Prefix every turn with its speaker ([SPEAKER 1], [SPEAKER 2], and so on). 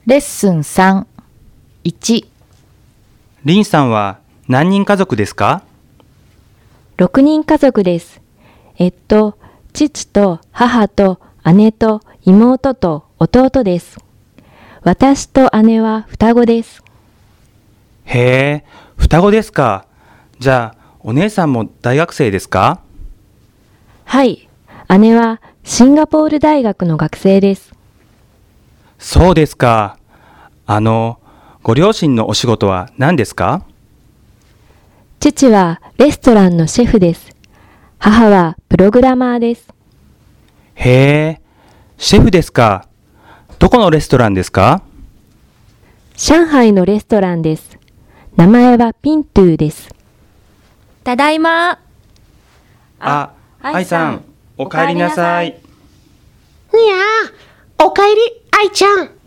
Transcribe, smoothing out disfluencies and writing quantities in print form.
[SPEAKER 1] レッスン3、1、
[SPEAKER 2] リンさんは何人家族ですか
[SPEAKER 3] 6人家族です。父と母と姉と妹と弟です。私と姉は双子です。
[SPEAKER 2] へえ、双子ですか。じゃあ、お姉さんも大学生ですか？
[SPEAKER 3] はい、姉はシンガポール大学の学生です。
[SPEAKER 2] そうですか。ご両親のお仕事は何ですか？
[SPEAKER 3] 父はレストランのシェフです。母はプログラマーです。
[SPEAKER 2] へえ、シェフですか。どこのレストランですか？
[SPEAKER 3] 上海のレストランです。名前はピントゥーです。
[SPEAKER 4] ただいま。
[SPEAKER 2] 愛さん、お帰りなさい。
[SPEAKER 5] にゃー、おかえり、愛ちゃん。